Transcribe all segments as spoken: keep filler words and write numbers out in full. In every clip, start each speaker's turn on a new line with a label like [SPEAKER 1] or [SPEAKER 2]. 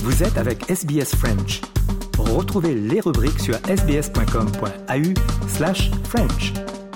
[SPEAKER 1] Vous êtes avec S B S French. Retrouvez les rubriques sur sbs.com.au slash French.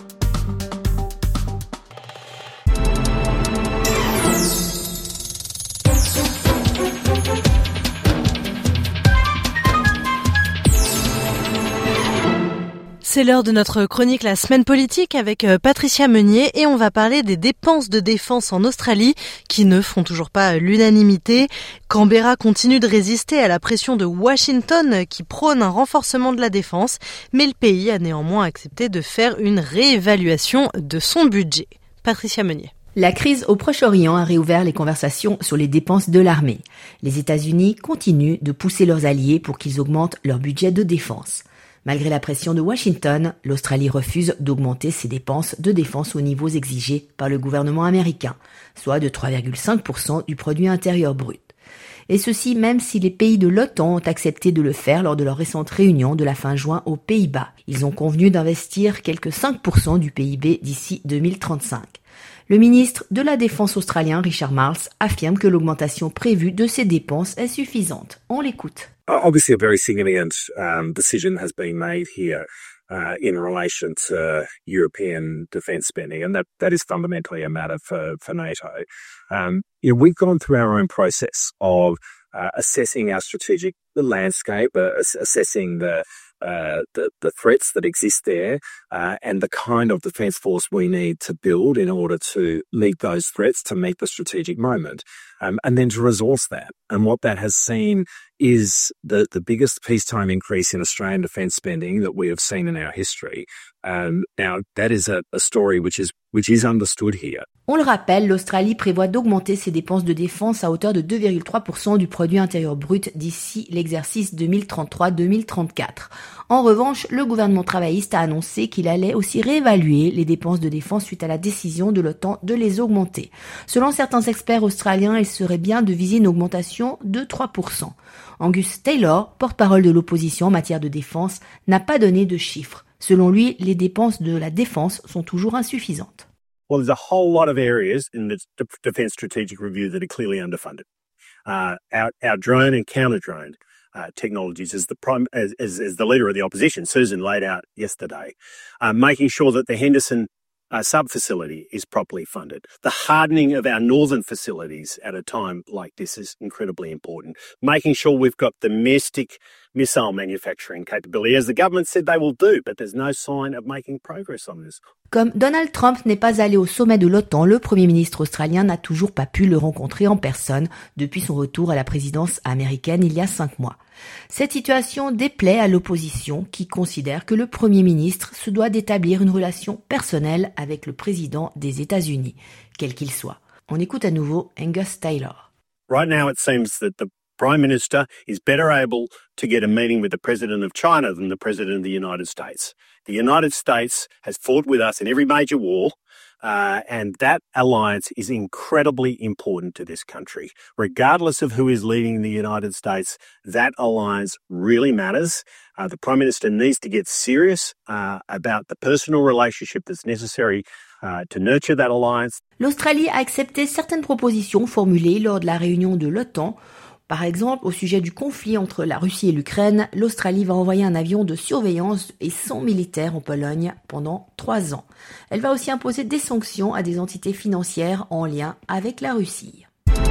[SPEAKER 2] C'est l'heure de notre chronique La Semaine Politique avec Patricia Meunier et on va parler des dépenses de défense en Australie qui ne font toujours pas l'unanimité. Canberra continue de résister à la pression de Washington qui prône un renforcement de la défense, mais le pays a néanmoins accepté de faire une réévaluation de son budget. Patricia Meunier.
[SPEAKER 3] La crise au Proche-Orient a réouvert les conversations sur les dépenses de l'armée. Les États-Unis continuent de pousser leurs alliés pour qu'ils augmentent leur budget de défense. Malgré la pression de Washington, l'Australie refuse d'augmenter ses dépenses de défense aux niveaux exigés par le gouvernement américain, soit de trois virgule cinq pour cent du produit intérieur brut. Et ceci même si les pays de l'OTAN ont accepté de le faire lors de leur récente réunion de la fin juin aux Pays-Bas. Ils ont convenu d'investir quelques cinq pour cent du P I B d'ici deux mille trente-cinq. Le ministre de la Défense australien, Richard Marles, affirme que l'augmentation prévue de ces dépenses est suffisante. On l'écoute.
[SPEAKER 4] Obviously, a very significant um, decision has been made here uh, in relation to European defence spending, and that, that is fundamentally a matter for, for NATO. Um, you know, we've gone through our own process of uh, assessing our strategic the landscape, uh, assessing the Uh, the, the threats that exist there uh, and the kind of defence force we need to build in order to meet those threats, to meet the strategic moment, um, and then to resource that. And what that has seen is the, the biggest peacetime increase in Australian defence spending that we have seen in our history. Um, now, that is a, a story which is which is understood here.
[SPEAKER 3] On le rappelle, l'Australie prévoit d'augmenter ses dépenses de défense à hauteur de deux virgule trois pour cent du produit intérieur brut d'ici l'exercice deux mille trente-trois deux mille trente-quatre. En revanche, le gouvernement travailliste a annoncé qu'il allait aussi réévaluer les dépenses de défense suite à la décision de l'OTAN de les augmenter. Selon certains experts australiens, il serait bien de viser une augmentation de trois pour cent. Angus Taylor, porte-parole de l'opposition en matière de défense, n'a pas donné de chiffres. Selon lui, les dépenses de la défense sont toujours insuffisantes.
[SPEAKER 4] Well, there's a whole lot of areas in the Defence Strategic Review that are clearly underfunded. Uh, our, our drone and counter-drone uh, technologies, as the prime, as, as, as the leader of the opposition, Susan, laid out yesterday, uh, making sure that the Henderson uh, sub-facility is properly funded. The hardening of our northern facilities at a time like this is incredibly important. Making sure we've got domestic missile manufacturing capability, as the government said they will do, but there's no sign of making progress on this.
[SPEAKER 3] Comme Donald Trump n'est pas allé au sommet de l'OTAN, le Premier ministre australien n'a toujours pas pu le rencontrer en personne depuis son retour à la présidence américaine il y a cinq mois. Cette situation déplaît à l'opposition qui considère que le Premier ministre se doit d'établir une relation personnelle avec le président des États-Unis, quel qu'il soit. On écoute à nouveau Angus Taylor.
[SPEAKER 4] Right now it seems that the Prime Minister is better able to get a meeting with the President of China than the President of the United States. The United States has fought with us in every major war, uh, and that alliance is incredibly important to this country. Regardless of who is leading the United States, that alliance really matters. Uh, the Prime Minister needs to get serious uh, about the personal relationship that's necessary uh, to nurture that alliance.
[SPEAKER 3] L'Australie a accepté certaines propositions formulées lors de la réunion de l'OTAN. Par exemple, au sujet du conflit entre la Russie et l'Ukraine, l'Australie va envoyer un avion de surveillance et cent militaires en Pologne pendant trois ans. Elle va aussi imposer des sanctions à des entités financières en lien avec la Russie.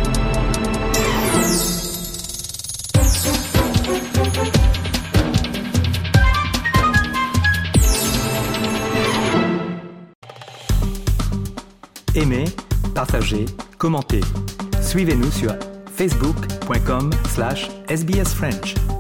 [SPEAKER 1] Aimez, partagez, commentez. Suivez-nous sur facebook point com slash S B S French.